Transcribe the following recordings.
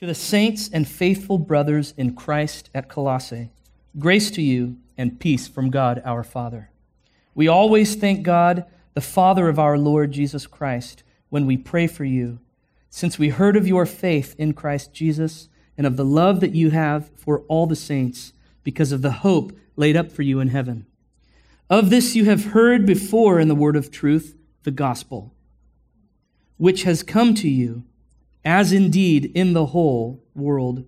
To the saints and faithful brothers in Christ at Colossae, grace to you and peace from God our Father. We always thank God, the Father of our Lord Jesus Christ, when we pray for you, since we heard of your faith in Christ Jesus and of the love that you have for all the saints, because of the hope laid up for you in heaven. Of this you have heard before in the word of truth, the gospel, which has come to you, as indeed in the whole world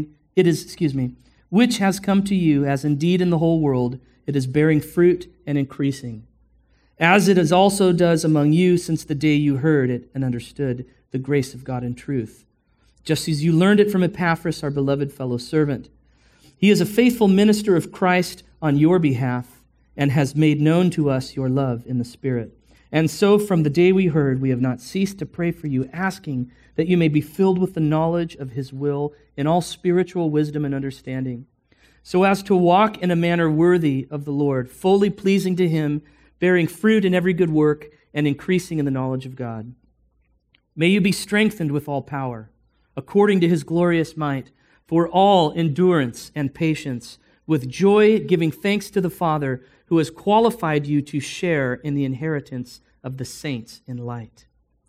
which has come to you, as indeed in the whole world it is bearing fruit and increasing, as it is also does among you since the day you heard it and understood the grace of God in truth, just as you learned it from Epaphras, our beloved fellow servant. He is a faithful minister of Christ on your behalf and has made known to us your love in the Spirit. And so from the day we heard, we have not ceased to pray for you, asking that you may be filled with the knowledge of his will in all spiritual wisdom and understanding, so as to walk in a manner worthy of the Lord, fully pleasing to him, bearing fruit in every good work, and increasing in the knowledge of God. May you be strengthened with all power, according to his glorious might, for all endurance and patience, with joy giving thanks to the Father, who has qualified you to share in the inheritance of the saints in light.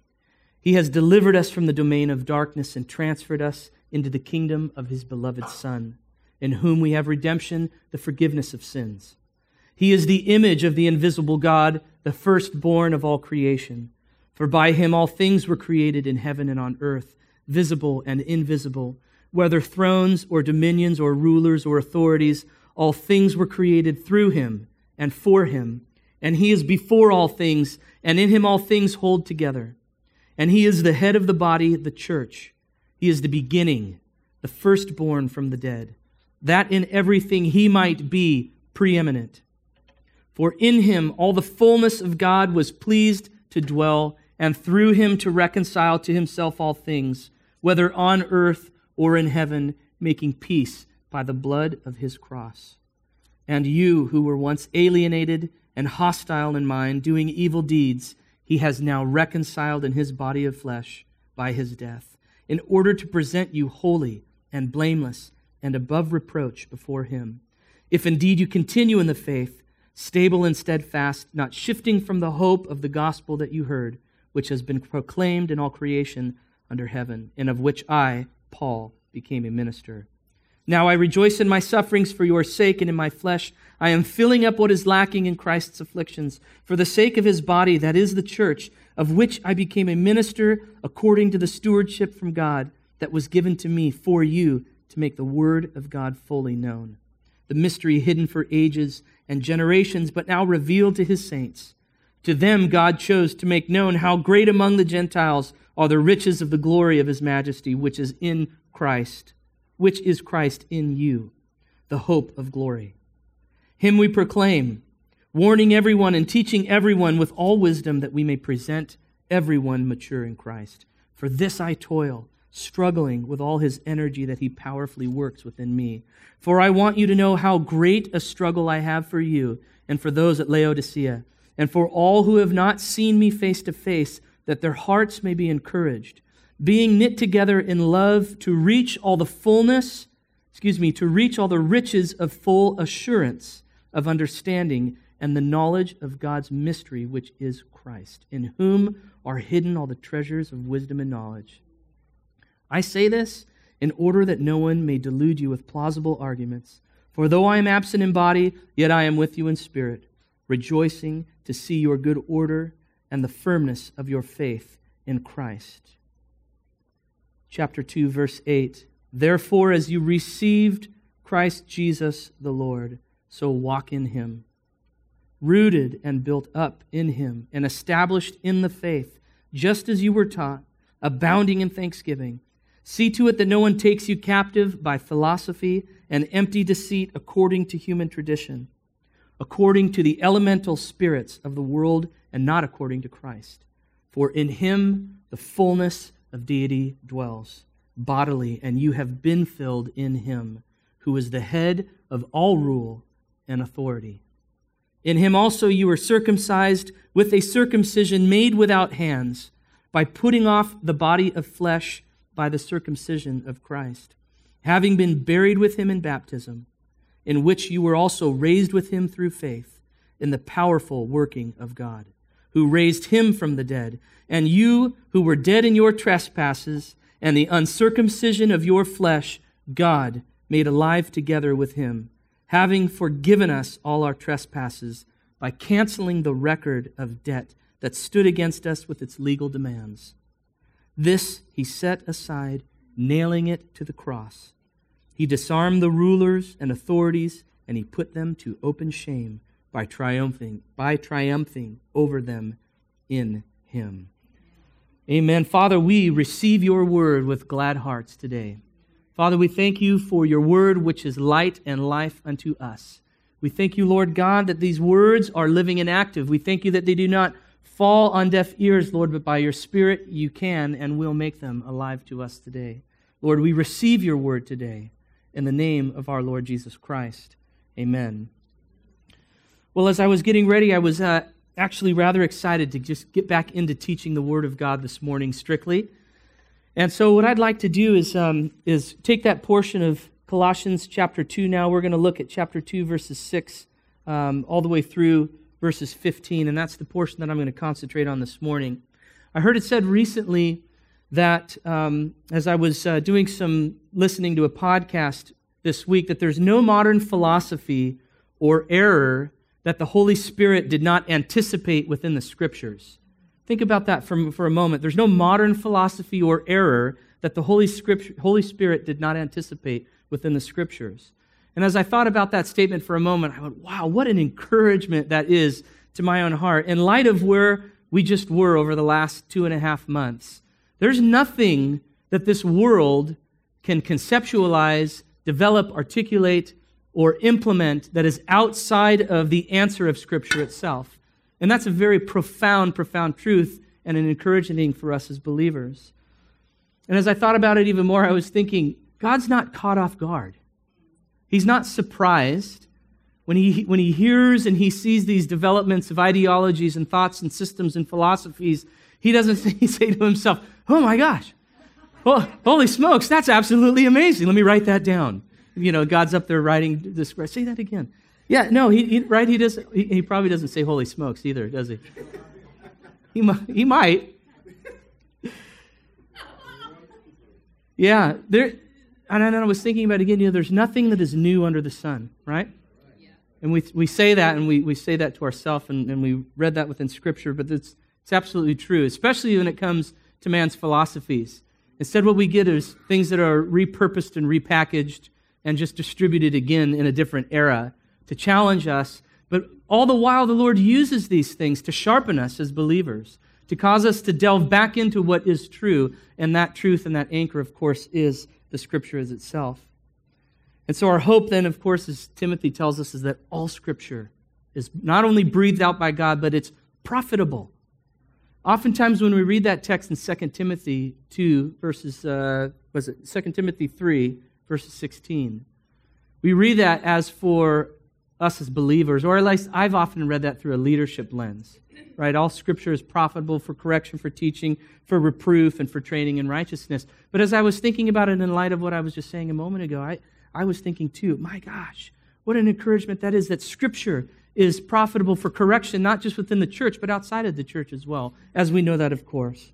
He has delivered us from the domain of darkness and transferred us into the kingdom of his beloved Son, in whom we have redemption, the forgiveness of sins. He is the image of the invisible God, the firstborn of all creation. For by him all things were created in heaven and on earth, visible and invisible, whether thrones or dominions or rulers or authorities, all things were created through him and for him, and he is before all things, and in him all things hold together. And he is the head of the body, the church. He is the beginning, the firstborn from the dead, that in everything he might be preeminent. For in him all the fullness of God was pleased to dwell, and through him to reconcile to himself all things, whether on earth or in heaven, making peace by the blood of his cross. And you who were once alienated and hostile in mind, doing evil deeds, he has now reconciled in his body of flesh by his death, in order to present you holy and blameless and above reproach before him. If indeed you continue in the faith, stable and steadfast, not shifting from the hope of the gospel that you heard, which has been proclaimed in all creation under heaven, and of which I, Paul, became a minister. Now I rejoice in my sufferings for your sake, and in my flesh I am filling up what is lacking in Christ's afflictions, for the sake of his body, that is the church, of which I became a minister according to the stewardship from God that was given to me for you to make the word of God fully known. The mystery hidden for ages and generations, but now revealed to his saints. To them God chose to make known how great among the Gentiles are the riches of the glory of his majesty, which is Christ in you, the hope of glory. Him we proclaim, warning everyone and teaching everyone with all wisdom, that we may present everyone mature in Christ. For this I toil, struggling with all his energy that he powerfully works within me. For I want you to know how great a struggle I have for you and for those at Laodicea, and for all who have not seen me face to face, that their hearts may be encouraged, being knit together in love, to reach all the riches of full assurance of understanding and the knowledge of God's mystery, which is Christ, in whom are hidden all the treasures of wisdom and knowledge. I say this in order that no one may delude you with plausible arguments. For though I am absent in body, yet I am with you in spirit, rejoicing to see your good order and the firmness of your faith in Christ. Chapter 2, verse 8. Therefore, as you received Christ Jesus the Lord, so walk in him, rooted and built up in him, and established in the faith, just as you were taught, abounding in thanksgiving. See to it that no one takes you captive by philosophy and empty deceit according to human tradition, according to the elemental spirits of the world, and not according to Christ. For in him the fullness of deity dwells bodily, and you have been filled in him, who is the head of all rule and authority. In him also you were circumcised with a circumcision made without hands, by putting off the body of flesh by the circumcision of Christ, having been buried with him in baptism, in which you were also raised with him through faith in the powerful working of God, who raised him from the dead. And you who were dead in your trespasses and the uncircumcision of your flesh, God made alive together with him, having forgiven us all our trespasses by canceling the record of debt that stood against us with its legal demands. This he set aside, nailing it to the cross. He disarmed the rulers and authorities, and he put them to open shame by triumphing over them in him. Amen. Father, we receive your word with glad hearts today. Father, we thank you for your word, which is light and life unto us. We thank you, Lord God, that these words are living and active. We thank you that they do not fall on deaf ears, Lord, but by your Spirit you can and will make them alive to us today. Lord, we receive your word today in the name of our Lord Jesus Christ. Amen. Well, as I was getting ready, I was actually rather excited to just get back into teaching the Word of God this morning strictly. And so what I'd like to do is take that portion of Colossians chapter 2 now. We're going to look at chapter 2, verses 6, all the way through verses 15, and that's the portion that I'm going to concentrate on this morning. I heard it said recently that as I was doing some listening to a podcast this week, that there's no modern philosophy or error that the Holy Spirit did not anticipate within the Scriptures. Think about that for a moment. There's no modern philosophy or error that the Holy Spirit did not anticipate within the Scriptures. And as I thought about that statement for a moment, I went, wow, what an encouragement that is to my own heart. In light of where we just were over the last 2.5 months, there's nothing that this world can conceptualize, develop, articulate, or implement that is outside of the answer of Scripture itself. And that's a very profound truth and an encouraging thing for us as believers. And as I thought about it even more, I was thinking, God's not caught off guard. He's not surprised when he hears and he sees these developments of ideologies and thoughts and systems and philosophies. He doesn't say to himself, oh my gosh, well, holy smokes, that's absolutely amazing. Let me write that down. You know, God's up there writing this. Say that again. Yeah, no, he doesn't. He probably doesn't say holy smokes either, does he? He might. Yeah, and I was thinking about it again, there's nothing that is new under the sun, right? Yeah. And we say that, and we say that to ourselves, and we read that within Scripture, but it's absolutely true, especially when it comes to man's philosophies. Instead, what we get is things that are repurposed and repackaged and just distributed again in a different era to challenge us. But all the while, the Lord uses these things to sharpen us as believers, to cause us to delve back into what is true, and that truth and that anchor, of course, is the Scripture as itself. And so our hope then, of course, as Timothy tells us, is that all Scripture is not only breathed out by God, but it's profitable. Oftentimes when we read that text in 2 Timothy 2, verses, 2 Timothy 3, verses 16, we read that as for us as believers, or at least I've often read that through a leadership lens, right? All Scripture is profitable for correction, for teaching, for reproof, and for training in righteousness. But as I was thinking about it in light of what I was just saying a moment ago, I was thinking too, my gosh, what an encouragement that is, that Scripture is profitable for correction, not just within the church, but outside of the church as well, as we know that, of course.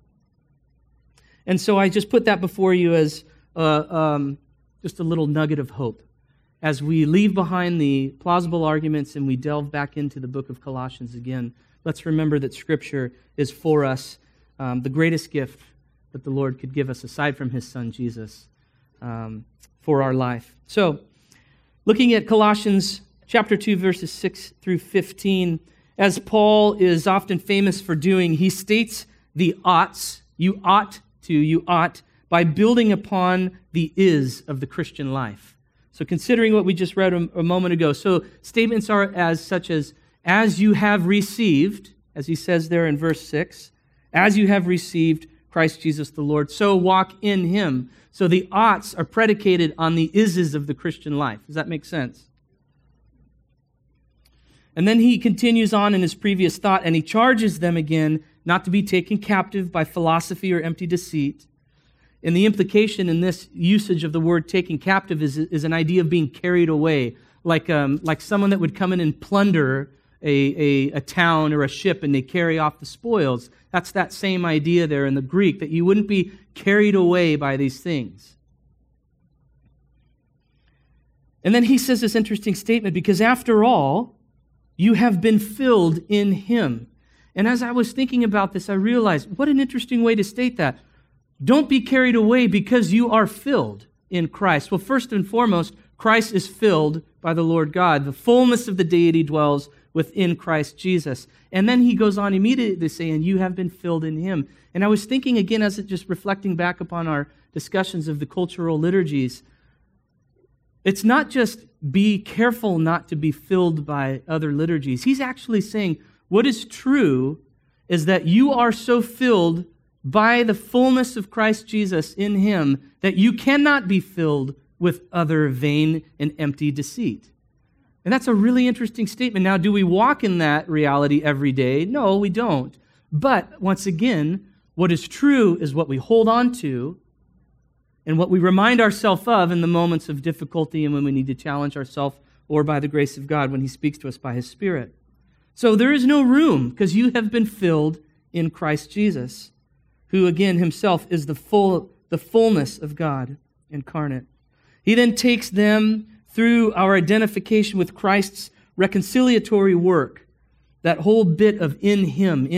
And so I just put that before you as just a little nugget of hope. As we leave behind the plausible arguments and we delve back into the book of Colossians again, let's remember that Scripture is for us the greatest gift that the Lord could give us, aside from His Son, Jesus, for our life. So, looking at Colossians chapter 2, verses 6 through 15, as Paul is often famous for doing, he states the oughts, you ought, by building upon the is of the Christian life. So considering what we just read a moment ago, so statements are such as you have received, as he says there in verse 6, as you have received Christ Jesus the Lord, so walk in Him. So the oughts are predicated on the ises of the Christian life. Does that make sense? And then he continues on in his previous thought, and he charges them again not to be taken captive by philosophy or empty deceit. And the implication in this usage of the word taking captive is an idea of being carried away, like someone that would come in and plunder a town or a ship and they carry off the spoils. That's that same idea there in the Greek, that you wouldn't be carried away by these things. And then he says this interesting statement, because after all, you have been filled in him. And as I was thinking about this, I realized what an interesting way to state that. Don't be carried away because you are filled in Christ. Well, first and foremost, Christ is filled by the Lord God. The fullness of the deity dwells within Christ Jesus. And then he goes on immediately saying, you have been filled in him. And I was thinking again, as it just reflecting back upon our discussions of the cultural liturgies, it's not just be careful not to be filled by other liturgies. He's actually saying what is true is that you are so filled by the fullness of Christ Jesus in him that you cannot be filled with other vain and empty deceit. And that's a really interesting statement. Now, do we walk in that reality every day? No, we don't. But once again, what is true is what we hold on to and what we remind ourselves of in the moments of difficulty and when we need to challenge ourselves, or by the grace of God when he speaks to us by his Spirit. So there is no room, because you have been filled in Christ Jesus, who again himself is the fullness of God incarnate. He then takes them through our identification with Christ's reconciliatory work, that whole bit of in him,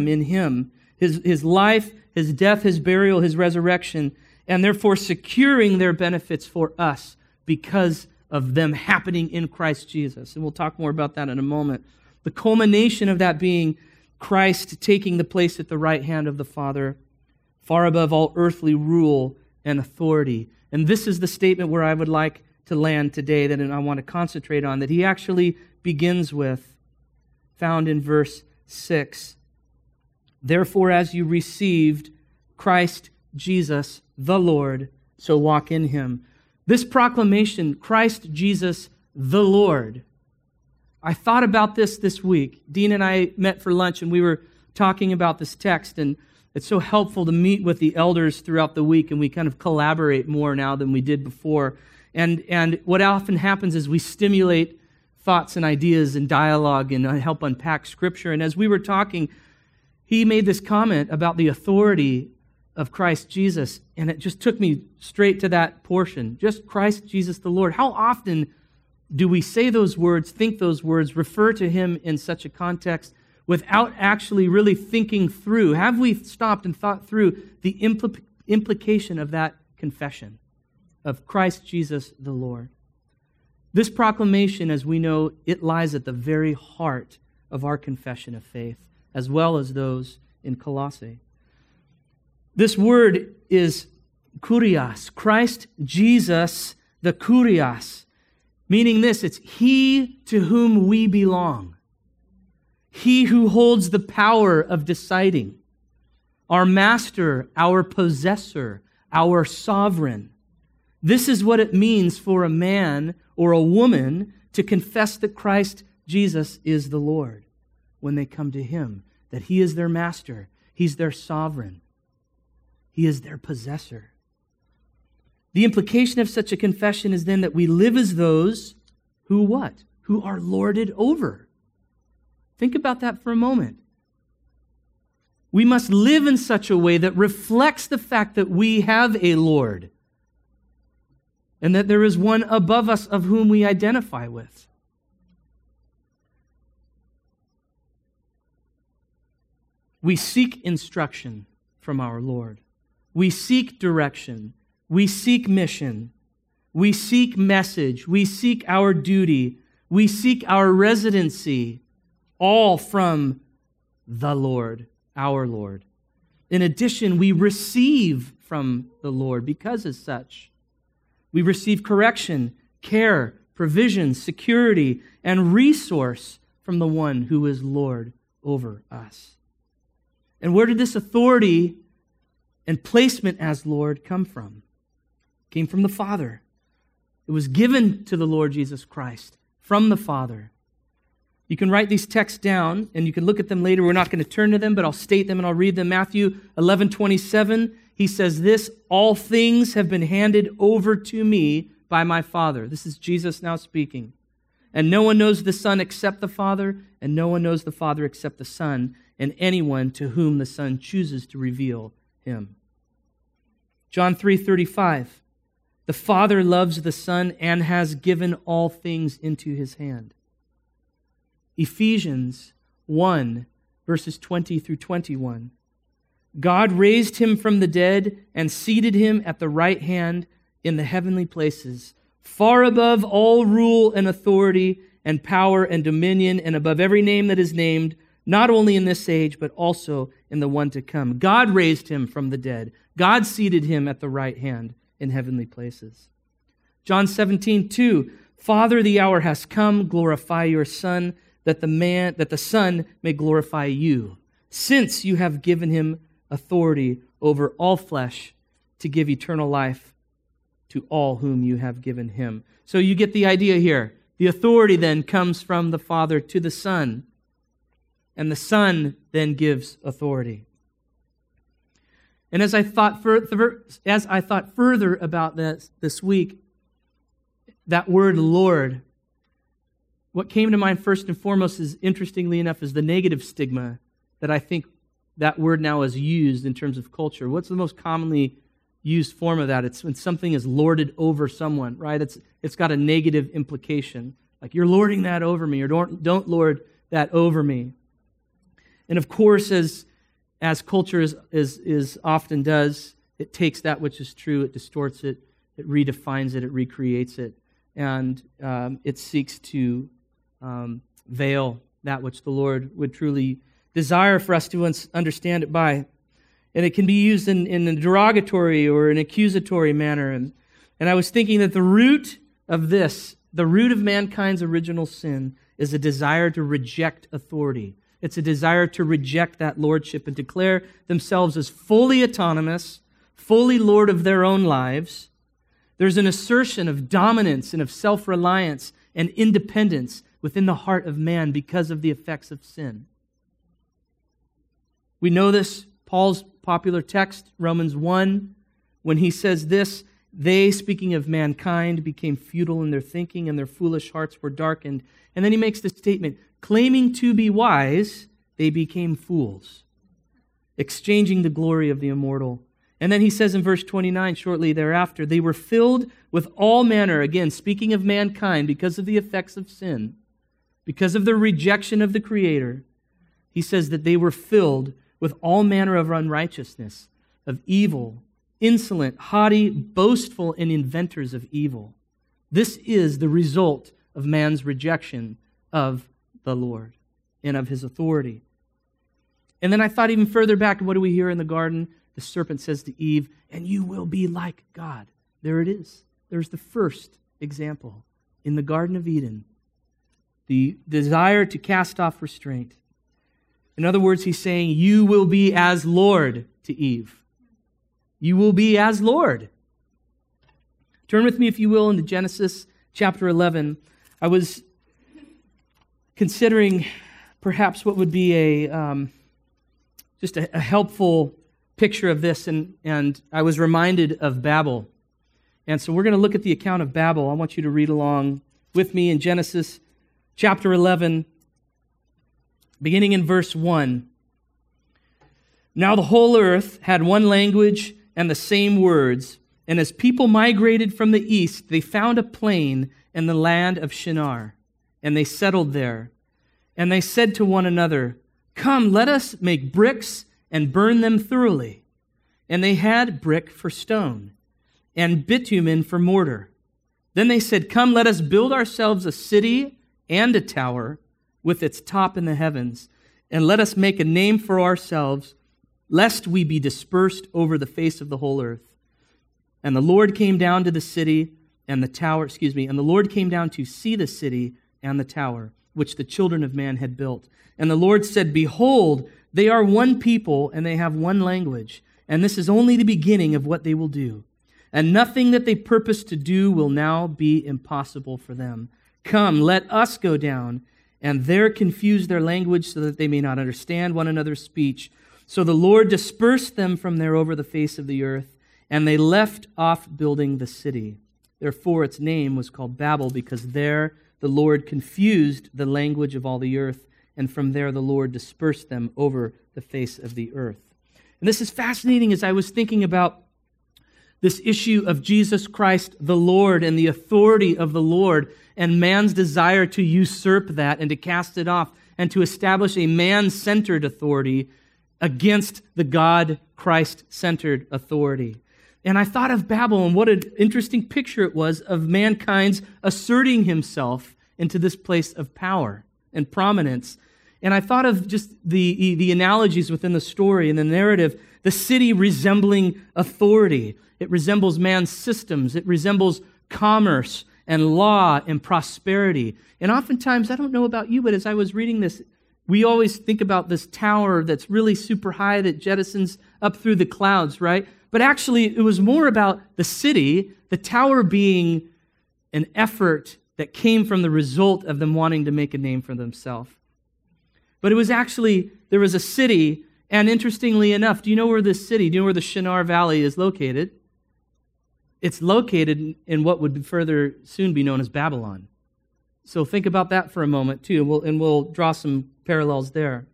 his life, his death, his burial, his resurrection, and therefore securing their benefits for us because of them happening in Christ Jesus. And we'll talk more about that in a moment. The culmination of that being Christ taking the place at the right hand of the Father, far above all earthly rule and authority. And this is the statement where I would like to land today, that I want to concentrate on, that he actually begins with, found in verse 6. Therefore, as you received Christ Jesus the Lord, so walk in him. This proclamation, Christ Jesus the Lord. I thought about this week. Dean and I met for lunch and we were talking about this text, and it's so helpful to meet with the elders throughout the week, and we kind of collaborate more now than we did before. And what often happens is we stimulate thoughts and ideas and dialogue and help unpack Scripture. And as we were talking, he made this comment about the authority of Christ Jesus, and it just took me straight to that portion. Just Christ Jesus the Lord. How often do we say those words, think those words, refer to him in such a context without actually really thinking through? Have we stopped and thought through the implication of that confession of Christ Jesus the Lord? This proclamation, as we know, it lies at the very heart of our confession of faith, as well as those in Colossae. This word is kurios, Christ Jesus the kurios, meaning this: it's he to whom we belong, he who holds the power of deciding, our master, our possessor, our sovereign. This is what it means for a man or a woman to confess that Christ Jesus is the Lord when they come to him, that he is their master, he's their sovereign, he is their possessor. The implication of such a confession is then that we live as those who what? Who are lorded over. Think about that for a moment. We must live in such a way that reflects the fact that we have a Lord and that there is one above us of whom we identify with. We seek instruction from our Lord. We seek direction. We seek mission. We seek message. We seek our duty. We seek our residency, all from the Lord, our Lord. In addition, we receive from the Lord because as such. We receive correction, care, provision, security, and resource from the one who is Lord over us. And where did this authority and placement as Lord come from? It came from the Father. It was given to the Lord Jesus Christ from the Father. You can write these texts down, and you can look at them later. We're not going to turn to them, but I'll state them and I'll read them. Matthew 11:27, he says this, all things have been handed over to me by my Father. This is Jesus now speaking. And no one knows the Son except the Father, and no one knows the Father except the Son, and anyone to whom the Son chooses to reveal him. John 3:35, the Father loves the Son and has given all things into his hand. Ephesians 1, verses 20 through 21. God raised him from the dead and seated him at the right hand in the heavenly places, far above all rule and authority and power and dominion, and above every name that is named, not only in this age, but also in the one to come. God raised him from the dead. God seated him at the right hand in heavenly places. John 17:2, Father, the hour has come, glorify your Son, that the Son may glorify you, since you have given him authority over all flesh to give eternal life to all whom you have given him. So you get the idea here. The authority then comes from the Father to the Son, and the Son then gives authority. And as I thought further about this week, that word Lord, what came to mind first and foremost is, interestingly enough, is the negative stigma that I think that word now is used in terms of culture. What's the most commonly used form of that? It's when something is lorded over someone, right? It's got a negative implication. Like, you're lording that over me, or don't lord that over me. And of course, as culture is often does, it takes that which is true, it distorts it, it redefines it, it recreates it, and it seeks to veil that which the Lord would truly desire for us to understand it by. And it can be used in a derogatory or an accusatory manner. And I was thinking that the root of this, the root of mankind's original sin, is a desire to reject authority. It's a desire to reject that lordship and declare themselves as fully autonomous, fully Lord of their own lives. There's an assertion of dominance and of self-reliance and independence within the heart of man because of the effects of sin. We know this, Paul's popular text, Romans 1, when he says this, they, speaking of mankind, became futile in their thinking and their foolish hearts were darkened. And then he makes this statement, claiming to be wise, they became fools, exchanging the glory of the immortal. And then he says in verse 29, shortly thereafter, they were filled with all manner, again, speaking of mankind, because of the effects of sin, because of the rejection of the Creator. He says that they were filled with all manner of unrighteousness, of evil, insolent, haughty, boastful, and inventors of evil. This is the result of man's rejection of the Lord and of his authority. And then I thought even further back, what do we hear in the garden? The serpent says to Eve, and you will be like God. There it is. There's the first example in the Garden of Eden. The desire to cast off restraint. In other words, he's saying, you will be as Lord to Eve. You will be as Lord. Turn with me, if you will, into Genesis chapter 11. I was considering perhaps what would be just a helpful picture of this, and I was reminded of Babel. And so we're going to look at the account of Babel. I want you to read along with me in Genesis chapter 11, beginning in verse 1. Now the whole earth had one language and the same words, and as people migrated from the east, they found a plain in the land of Shinar, and they settled there. And they said to one another, come, let us make bricks and burn them thoroughly. And they had brick for stone, and bitumen for mortar. Then they said, come, let us build ourselves a city and a tower with its top in the heavens, and let us make a name for ourselves, lest we be dispersed over the face of the whole earth. And the Lord came down to the city and the tower, and the Lord came down to see the city and the tower, which the children of man had built. And the Lord said, behold, they are one people, and they have one language, and this is only the beginning of what they will do. And nothing that they purpose to do will now be impossible for them. Come, let us go down, and there confuse their language, so that they may not understand one another's speech. So the Lord dispersed them from there over the face of the earth, and they left off building the city. Therefore its name was called Babel, because there the Lord confused the language of all the earth, and from there the Lord dispersed them over the face of the earth. And this is fascinating as I was thinking about this issue of Jesus Christ, the Lord, and the authority of the Lord, and man's desire to usurp that and to cast it off and to establish a man-centered authority against the God, Christ-centered authority. And I thought of Babel and what an interesting picture it was of mankind's asserting himself into this place of power and prominence. And I thought of just the analogies within the story and the narrative, the city resembling authority. It resembles man's systems. It resembles commerce and law and prosperity. And oftentimes, I don't know about you, but as I was reading this, we always think about this tower that's really super high that jettisons up through the clouds, right? But actually, it was more about the city, the tower being an effort that came from the result of them wanting to make a name for themselves. But it was actually, there was a city, and interestingly enough, do you know where this city, do you know where the Shinar Valley is located? It's located in what would further soon be known as Babylon. So think about that for a moment too, and we'll draw some parallels there.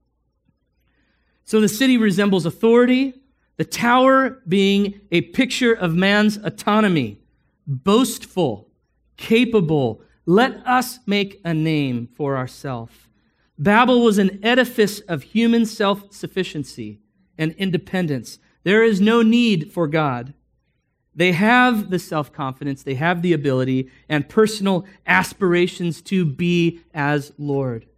So the city resembles authority, the tower being a picture of man's autonomy, boastful, capable. Let us make a name for ourselves. Babel was an edifice of human self-sufficiency and independence. There is no need for God. They have the self-confidence, they have the ability and personal aspirations to be as Lord.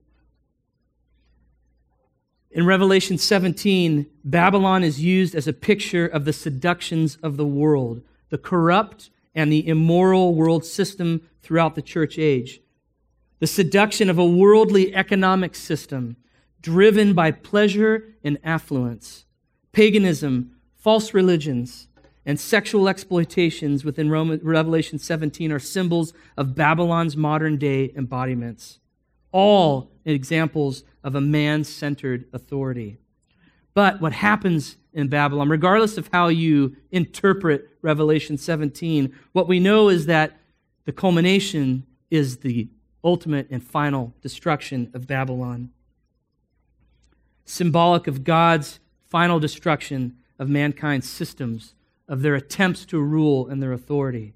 In Revelation 17, Babylon is used as a picture of the seductions of the world, the corrupt and the immoral world system throughout the church age. The seduction of a worldly economic system driven by pleasure and affluence, paganism, false religions, and sexual exploitations within Revelation 17 are symbols of Babylon's modern-day embodiments, all examples of a man-centered authority. But what happens in Babylon, regardless of how you interpret Revelation 17, what we know is that the culmination is the ultimate and final destruction of Babylon, symbolic of God's final destruction of mankind's systems, of their attempts to rule and their authority.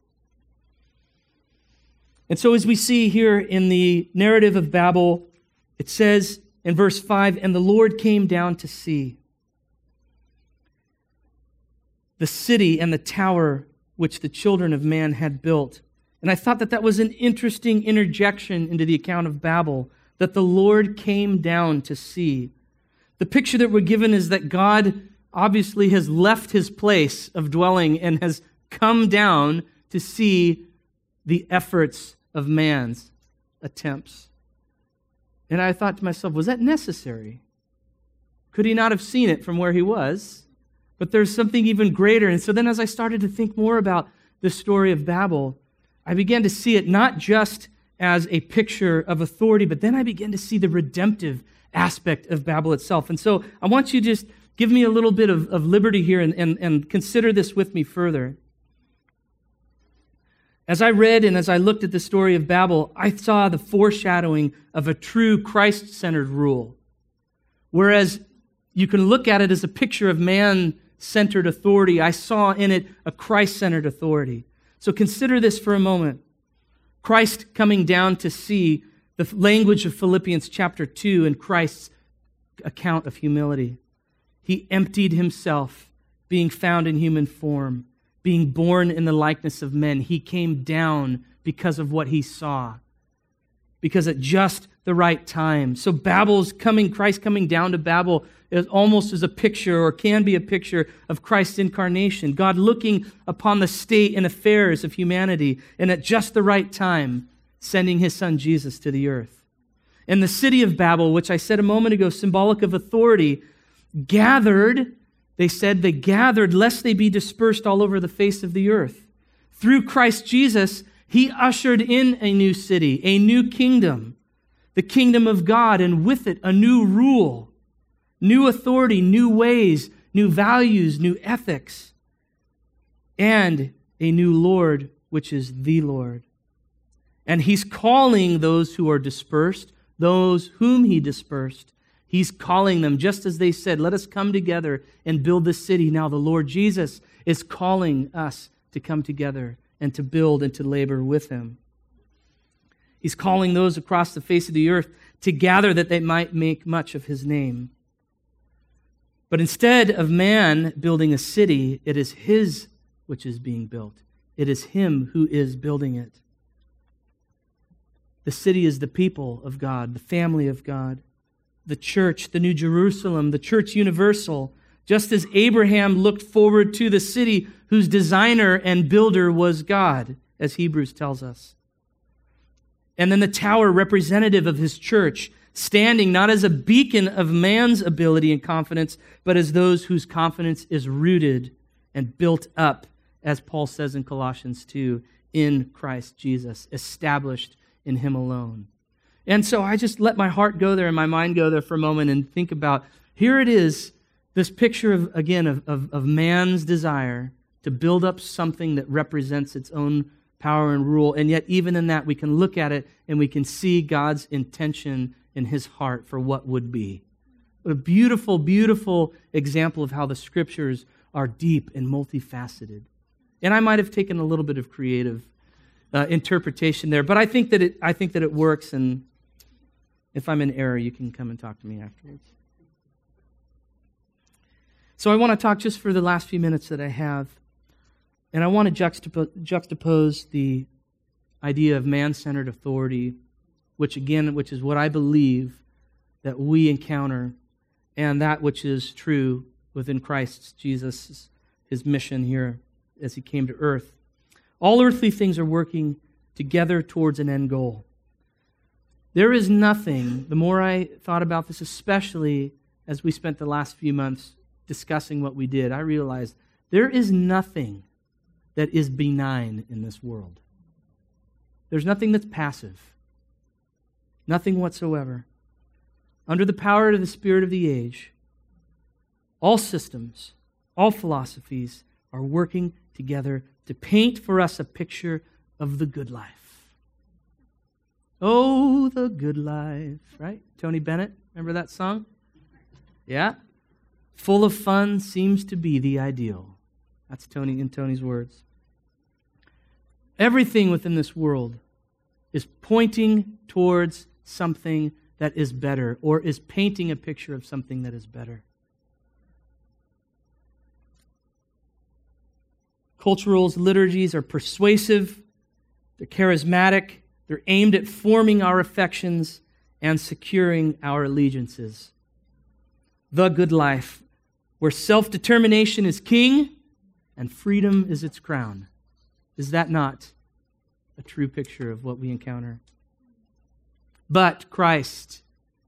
And so as we see here in the narrative of Babel, it says in verse 5, "And the Lord came down to see the city and the tower which the children of man had built." And I thought that was an interesting interjection into the account of Babel, that the Lord came down to see. The picture that we're given is that God obviously has left his place of dwelling and has come down to see the efforts of man's attempts. And I thought to myself, was that necessary? Could he not have seen it from where he was? But there's something even greater. And so then as I started to think more about the story of Babel, I began to see it not just as a picture of authority, but then I began to see the redemptive aspect of Babel itself. And so I want you to just give me a little bit of liberty here and consider this with me further. As I read and as I looked at the story of Babel, I saw the foreshadowing of a true Christ-centered rule. Whereas you can look at it as a picture of man-centered authority, I saw in it a Christ-centered authority. So consider this for a moment. Christ coming down to see the language of Philippians chapter 2 and Christ's account of humility. He emptied himself, being found in human form, being born in the likeness of men. He came down because of what he saw, because at just the right time. So Babel's coming, Christ coming down to Babel is almost as a picture, or can be a picture, of Christ's incarnation. God looking upon the state and affairs of humanity, and at just the right time, sending his son Jesus to the earth. And the city of Babel, which I said a moment ago, symbolic of authority, gathered, they said they gathered lest they be dispersed all over the face of the earth. Through Christ Jesus, he ushered in a new city, a new kingdom, the kingdom of God, and with it a new rule. new authority, new ways, new values, new ethics, and a new Lord, which is the Lord. And he's calling those who are dispersed, those whom he dispersed. He's calling them, just as they said, let us come together and build this city. Now the Lord Jesus is calling us to come together and to build and to labor with him. He's calling those across the face of the earth to gather that they might make much of his name. But instead of man building a city, it is his which is being built. It is him who is building it. The city is the people of God, the family of God, the church, the New Jerusalem, the church universal, just as Abraham looked forward to the city whose designer and builder was God, as Hebrews tells us. And then the tower representative of his church, standing not as a beacon of man's ability and confidence, but as those whose confidence is rooted and built up, as Paul says in Colossians 2, in Christ Jesus, established in him alone. And so I just let my heart go there and my mind go there for a moment and think about, here it is, this picture of man's desire to build up something that represents its own power and rule. And yet even in that, we can look at it and we can see God's intention in his heart for what would be. What a beautiful, beautiful example of how the scriptures are deep and multifaceted. And I might have taken a little bit of creative interpretation there, but I think that it works. And if I'm in error, you can come and talk to me afterwards. So I want to talk just for the last few minutes that I have, and I want to juxtapose the idea of man-centered authority, which is what I believe that we encounter, and that which is true within Christ Jesus, his mission here as he came to earth. All earthly things are working together towards an end goal. There is nothing, the more I thought about this, especially as we spent the last few months discussing what we did, I realized there is nothing that is benign in this world. There's nothing that's passive. Nothing whatsoever. Under the power of the spirit of the age, all systems, all philosophies are working together to paint for us a picture of the good life. Oh, the good life, right? Tony Bennett, remember that song? Yeah? Full of fun seems to be the ideal. That's Tony in Tony's words. Everything within this world is pointing towards something that is better, or is painting a picture of something that is better. Cultural liturgies are persuasive, they're charismatic, they're aimed at forming our affections and securing our allegiances. The good life, where self-determination is king and freedom is its crown. Is that not a true picture of what we encounter? But Christ,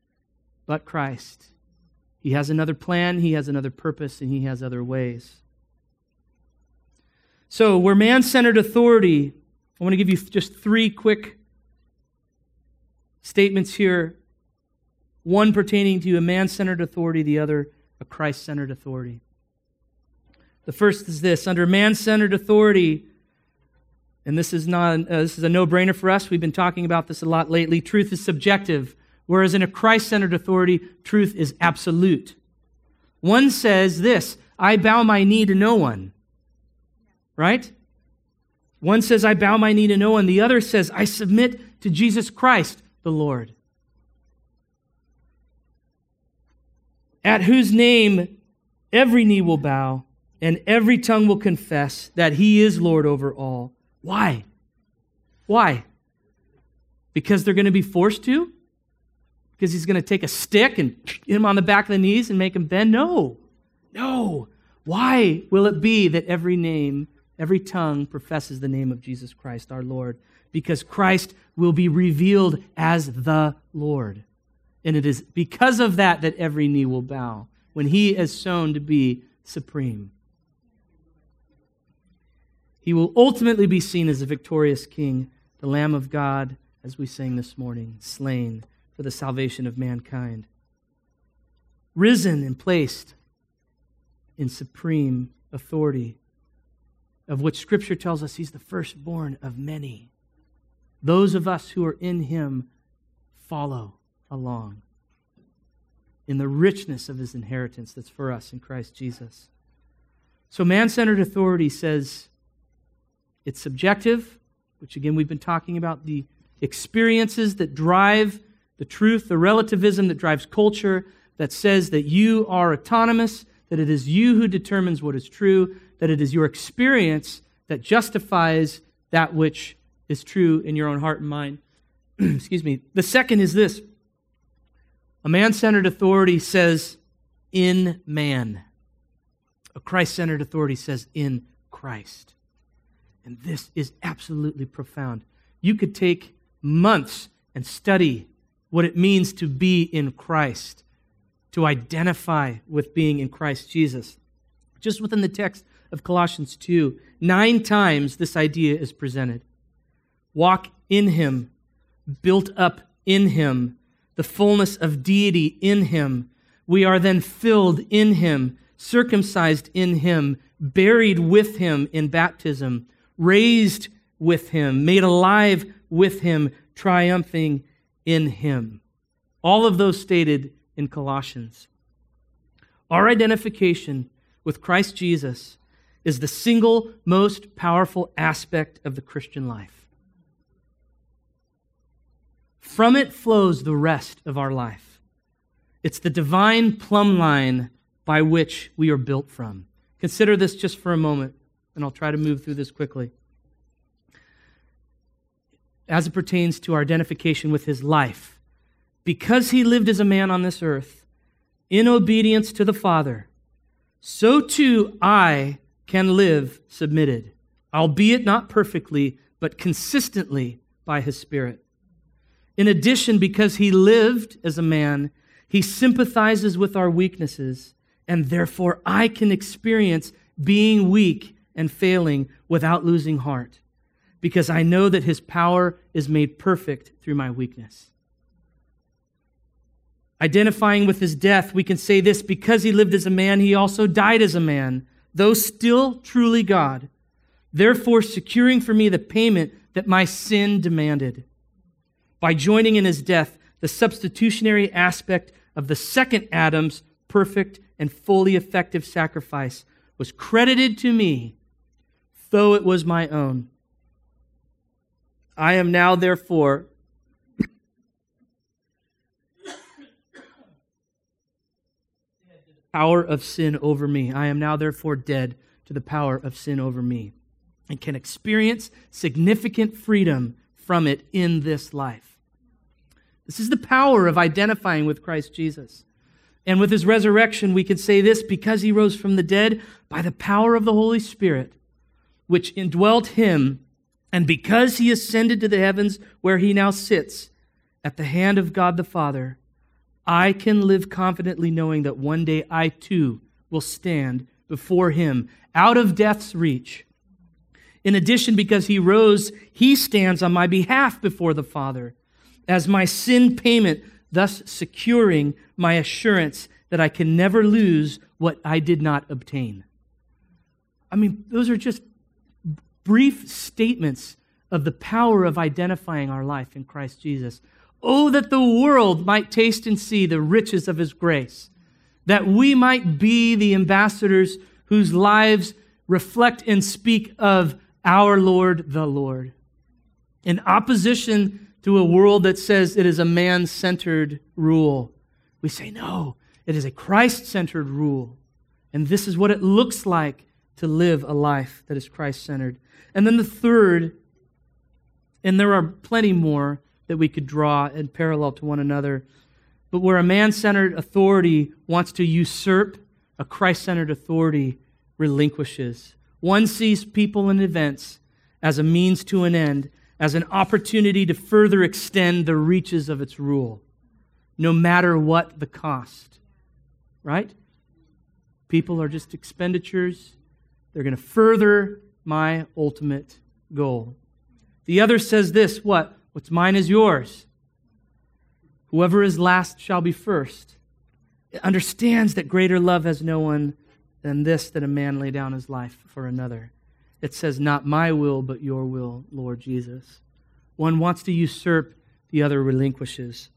he has another plan, he has another purpose, and he has other ways. So, where man-centered authority, I want to give you just 3 quick statements here. One pertaining to a man-centered authority, the other a Christ-centered authority. The first is this: under man-centered authority, and this is a no-brainer for us. We've been talking about this a lot lately. Truth is subjective, whereas in a Christ-centered authority, truth is absolute. One says this: I bow my knee to no one. Right? One says, I bow my knee to no one. The other says, I submit to Jesus Christ, the Lord, at whose name every knee will bow and every tongue will confess that he is Lord over all. Why? Why? Because they're going to be forced to? Because he's going to take a stick and hit him on the back of the knees and make him bend? No. Why will it be that every tongue professes the name of Jesus Christ, our Lord? Because Christ will be revealed as the Lord. And it is because of that that every knee will bow when he is shown to be supreme. He will ultimately be seen as a victorious king, the Lamb of God, as we sang this morning, slain for the salvation of mankind. risen and placed in supreme authority, of which Scripture tells us he's the firstborn of many. Those of us who are in him follow along in the richness of his inheritance that's for us in Christ Jesus. So man-centered authority says it's subjective, which again we've been talking about, the experiences that drive the truth, the relativism that drives culture, that says that you are autonomous, that it is you who determines what is true, that it is your experience that justifies that which is true in your own heart and mind. Excuse me. The second is this. A man-centered authority says, in man. A Christ-centered authority says, in Christ. And this is absolutely profound. You could take months and study what it means to be in Christ, to identify with being in Christ Jesus. Just within the text of Colossians 2, 9 times this idea is presented. Walk in him, built up in him, the fullness of deity in him. We are then filled in him, circumcised in him, buried with him in baptism, raised with him, made alive with him, triumphing in him. All of those stated in Colossians. Our identification with Christ Jesus is the single most powerful aspect of the Christian life. From it flows the rest of our life. It's the divine plumb line by which we are built from. Consider this just for a moment, and I'll try to move through this quickly. As it pertains to our identification with his life, because he lived as a man on this earth, in obedience to the Father, so too I can live submitted, albeit not perfectly, but consistently by his Spirit. In addition, because he lived as a man, he sympathizes with our weaknesses, and therefore I can experience being weak and failing without losing heart, because I know that his power is made perfect through my weakness. Identifying with his death, we can say this: because he lived as a man, he also died as a man, though still truly God, therefore securing for me the payment that my sin demanded. By joining in his death, the substitutionary aspect of the second Adam's perfect and fully effective sacrifice was credited to me, though it was my own. I am now, therefore, power of sin over me. I am now, therefore, dead to the power of sin over me, and can experience significant freedom from it in this life. This is the power of identifying with Christ Jesus. And with his resurrection, we can say this: because he rose from the dead by the power of the Holy Spirit, which indwelt him, and because he ascended to the heavens where he now sits at the hand of God the Father, I can live confidently knowing that one day I too will stand before him out of death's reach. In addition, because he rose, he stands on my behalf before the Father as my sin payment, thus securing my assurance that I can never lose what I did not obtain. I mean, those are just brief statements of the power of identifying our life in Christ Jesus. Oh, that the world might taste and see the riches of his grace, that we might be the ambassadors whose lives reflect and speak of our Lord, the Lord. In opposition to a world that says it is a man-centered rule, we say, no, it is a Christ-centered rule. And this is what it looks like to live a life that is Christ-centered. And then the third, and there are plenty more that we could draw in parallel to one another, but where a man-centered authority wants to usurp, a Christ-centered authority relinquishes. One sees people and events as a means to an end, as an opportunity to further extend the reaches of its rule, no matter what the cost. Right? People are just expenditures. They're going to further my ultimate goal. The other says this: what? What's mine is yours. Whoever is last shall be first. It understands that greater love has no one than this, that a man lay down his life for another. It says, not my will, but your will, Lord Jesus. One wants to usurp, the other relinquishes.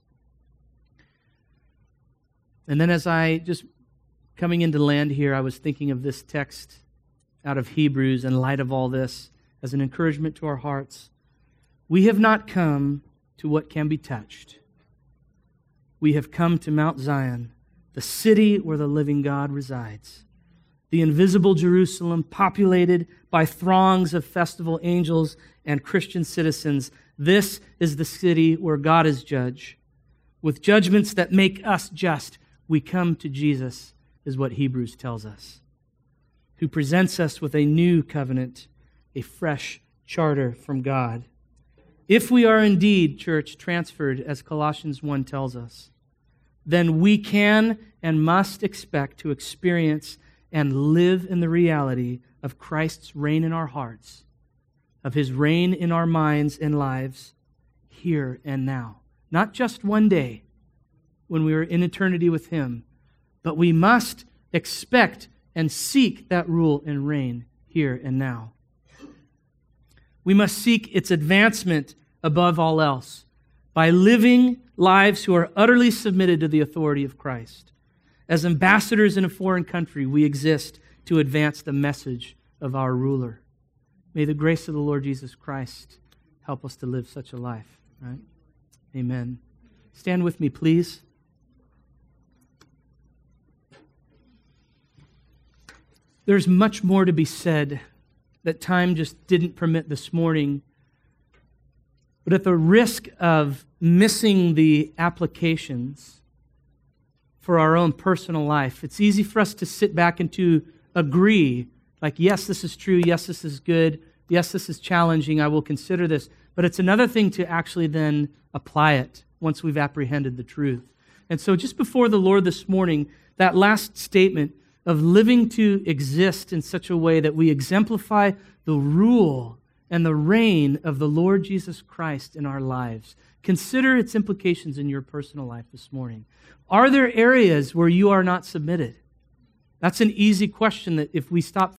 And then as I just coming into land here, I was thinking of this text out of Hebrews in light of all this as an encouragement to our hearts. We have not come to what can be touched. We have come to Mount Zion, the city where the living God resides. The invisible Jerusalem, populated by throngs of festival angels and Christian citizens. This is the city where God is judge. With judgments that make us just, we come to Jesus, is what Hebrews tells us, who presents us with a new covenant, a fresh charter from God. If we are indeed, church, transferred, as Colossians 1 tells us, then we can and must expect to experience and live in the reality of Christ's reign in our hearts, of His reign in our minds and lives, here and now. Not just one day when we are in eternity with Him, but we must expect and seek that rule and reign here and now. We must seek its advancement above all else by living lives who are utterly submitted to the authority of Christ. As ambassadors in a foreign country, we exist to advance the message of our ruler. May the grace of the Lord Jesus Christ help us to live such a life. Right? Amen. Stand with me, please. There's much more to be said that time just didn't permit this morning. But at the risk of missing the applications for our own personal life, it's easy for us to sit back and to agree, like, yes, this is true, yes, this is good, yes, this is challenging, I will consider this. But it's another thing to actually then apply it once we've apprehended the truth. And so just before the Lord this morning, that last statement of living to exist in such a way that we exemplify the rule and the reign of the Lord Jesus Christ in our lives. Consider its implications in your personal life this morning. Are there areas where you are not submitted? That's an easy question that if we stop